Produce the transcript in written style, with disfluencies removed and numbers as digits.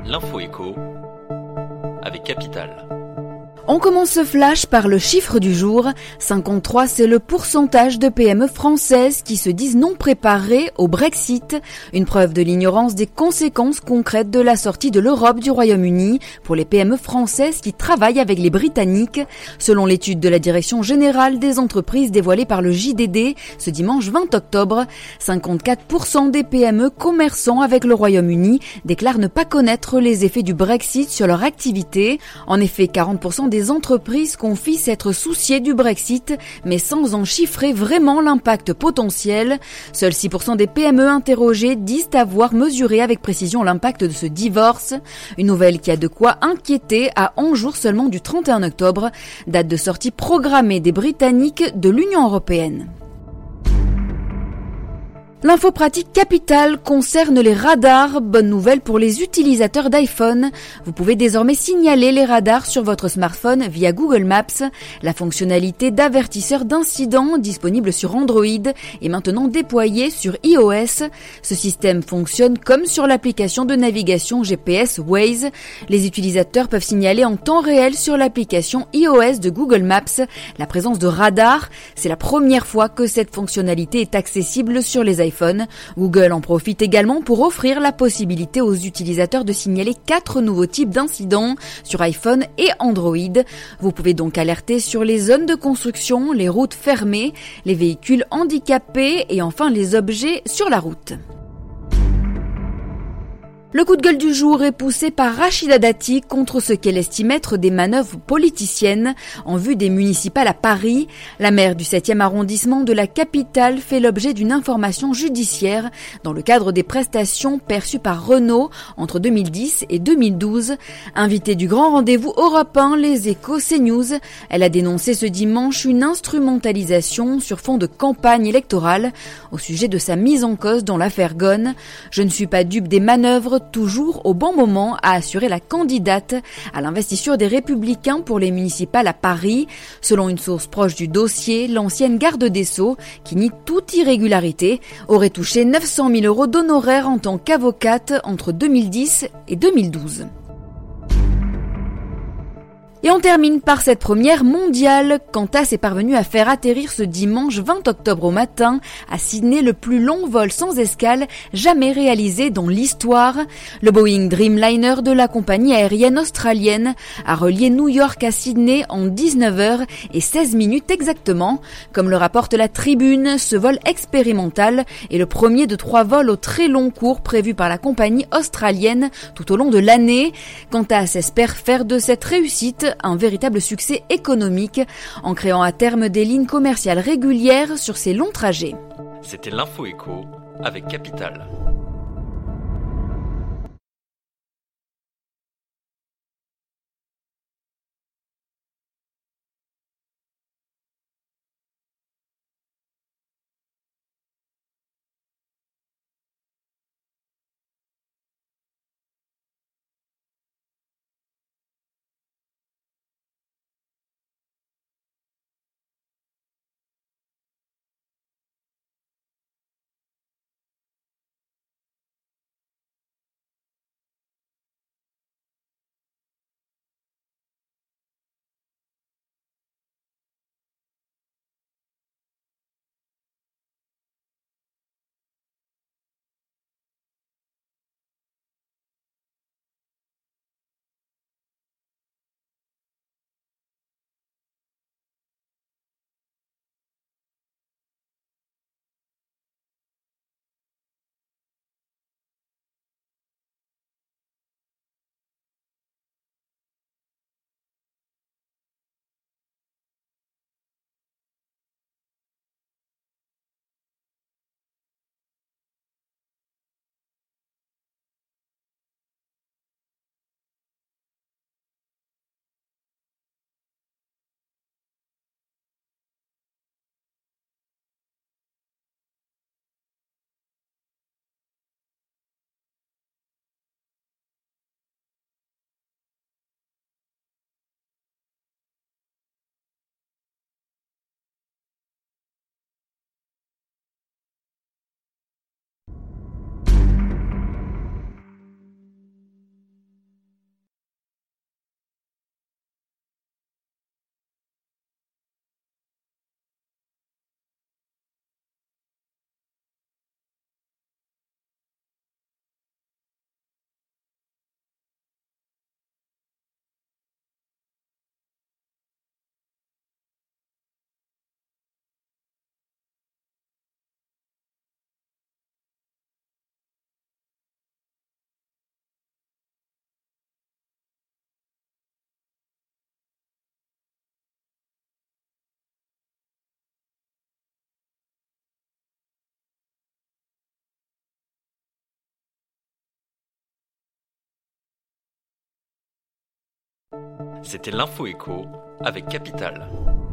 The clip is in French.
L'info écho avec Capital. On commence ce flash par le chiffre du jour. 53, c'est le pourcentage de PME françaises qui se disent non préparées au Brexit. Une preuve de l'ignorance des conséquences concrètes de la sortie de l'Europe du Royaume-Uni pour les PME françaises qui travaillent avec les Britanniques. Selon l'étude de la Direction générale des entreprises dévoilée par le JDD ce dimanche 20 octobre, 54% des PME commerçant avec le Royaume-Uni déclarent ne pas connaître les effets du Brexit sur leur activité. En effet, 40% des entreprises confient s'être souciées du Brexit, mais sans en chiffrer vraiment l'impact potentiel. Seuls 6% des PME interrogées disent avoir mesuré avec précision l'impact de ce divorce. Une nouvelle qui a de quoi inquiéter à 11 jours seulement du 31 octobre, date de sortie programmée des Britanniques de l'Union européenne. L'info pratique capitale concerne les radars. Bonne nouvelle pour les utilisateurs d'iPhone. Vous pouvez désormais signaler les radars sur votre smartphone via Google Maps. La fonctionnalité d'avertisseur d'incident disponible sur Android est maintenant déployée sur iOS. Ce système fonctionne comme sur l'application de navigation GPS Waze. Les utilisateurs peuvent signaler en temps réel sur l'application iOS de Google Maps la présence de radars. C'est la première fois que cette fonctionnalité est accessible sur les iPhones. Google en profite également pour offrir la possibilité aux utilisateurs de signaler 4 nouveaux types d'incidents sur iPhone et Android. Vous pouvez donc alerter sur les zones de construction, les routes fermées, les véhicules handicapés et enfin les objets sur la route. Le coup de gueule du jour est poussé par Rachida Dati contre ce qu'elle estime être des manœuvres politiciennes en vue des municipales à Paris. La maire du 7e arrondissement de la capitale fait l'objet d'une information judiciaire dans le cadre des prestations perçues par Renault entre 2010 et 2012. Invitée du grand rendez-vous Europe 1, Les Échos, CNews, elle a dénoncé ce dimanche une instrumentalisation sur fond de campagne électorale au sujet de sa mise en cause dans l'affaire Ghosn. Je ne suis pas dupe des manœuvres toujours au bon moment, a assuré la candidate à l'investiture des Républicains pour les municipales à Paris. Selon une source proche du dossier, l'ancienne garde des Sceaux, qui nie toute irrégularité, aurait touché 900 000 € d'honoraires en tant qu'avocate entre 2010 et 2012. Et on termine par cette première mondiale. Qantas est parvenu à faire atterrir ce dimanche 20 octobre au matin à Sydney le plus long vol sans escale jamais réalisé dans l'histoire. Le Boeing Dreamliner de la compagnie aérienne australienne a relié New York à Sydney en 19h et 16 minutes exactement. Comme le rapporte la Tribune, ce vol expérimental est le premier de 3 vols au très long cours prévus par la compagnie australienne tout au long de l'année. Qantas espère faire de cette réussite un véritable succès économique en créant à terme des lignes commerciales régulières sur ces longs trajets. C'était l'info écho avec Capital. C'était l'info écho avec Capital.